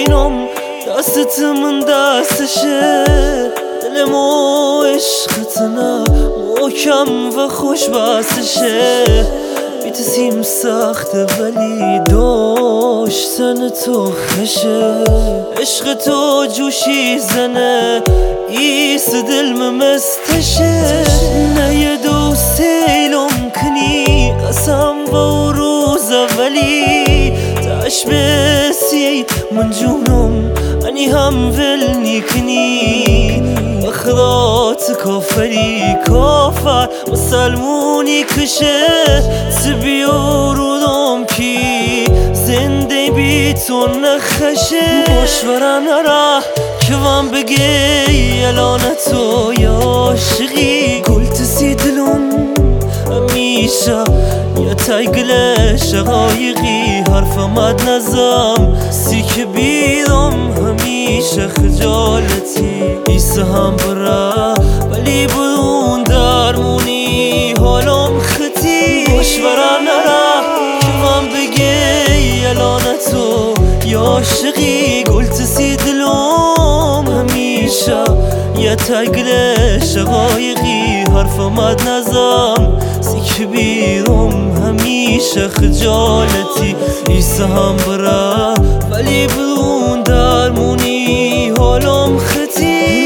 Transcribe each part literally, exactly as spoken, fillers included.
بینم دستت من دستشه، دلمو عشقت نه محکم و خوش بستشه. میتسیم سخته ولی داشتن تو خشه، عشق تو جوشی زنه ایس دل ممستشه. نه یه دو سیلم کنی قسم و روزه ولی تاش بسی من جونم انی هم ولنی کنی. اخلاط کافری کافر مسلمونی کشه، سبیورودم کی زنده بی تو نخشه. باشورم نره که من بگی الان تو یا عاشقی، گل تسی دلم همیشه یه تایگل شقایقی. حرفمت نزم سی که بیدم همیشه خجالتی. ایسه هم برا ولی بدون درمونی حالم خطی. باشورم نره که من بگی الان تو یا عاشقی، گل تسی دلم همیشه یه تایگل شقایقی. حرفمت نزم سی که بیدم همیشه خجالتی. ایسه هم برا ولی بدون درمونی حالم خطی.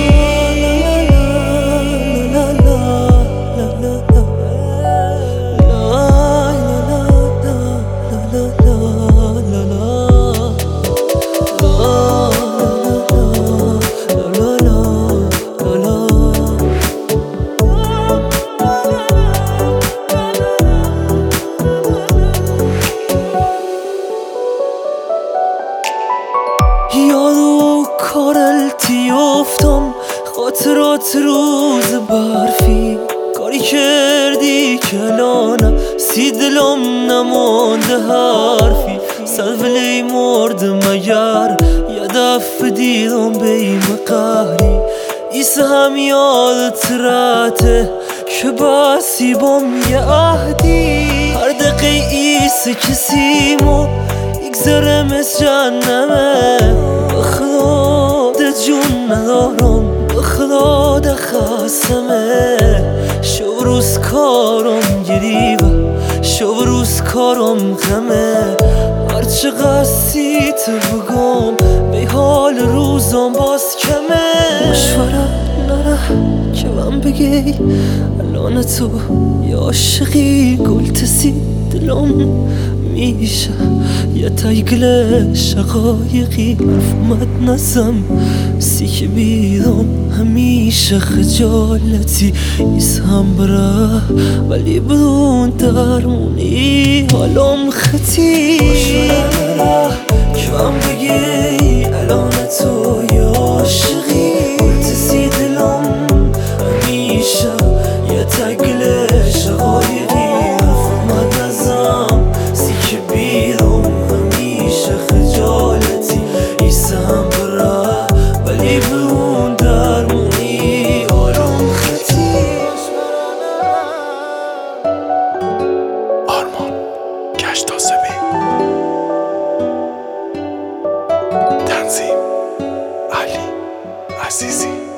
یادو کارلتی افتم خاطرات روز برفی، کاری کردی کلانه سی دلم نمانده حرفی. صد ولی مرد مگر یه دفع دیدم بیم قهری. ایسه هم یادت راته که باسی بام یه عهدی. هر دقیقه ایسه کسیمو یگذرم از جهنمه. بخدا ده جون ندارم بخدا ده خواستمه. شو روز کارم گریبه شو روز کارم غمه. هرچه قصیت بگم به حال روزم باز کمه. مشوره نره که من بگی الان تو یا عاشقی، گل تسی دلم میشه یه تایگل شقایقی. حرفمت نزم سی که بیدم همیشه خجالتی. ایس هم برا ولی بدون درمونی حالم خطی. باشورم نره که من بگی الان تو یا عاشقی، گل تسی دلم همیشه یه تایگل شقایقی. حرفمت نزم سی که بیدم همیشه خجالتی. ایسه هم برا ولی بدون درمونی حالم خطی. آرمان گشتاسبی، تنظیم علی عزیزی.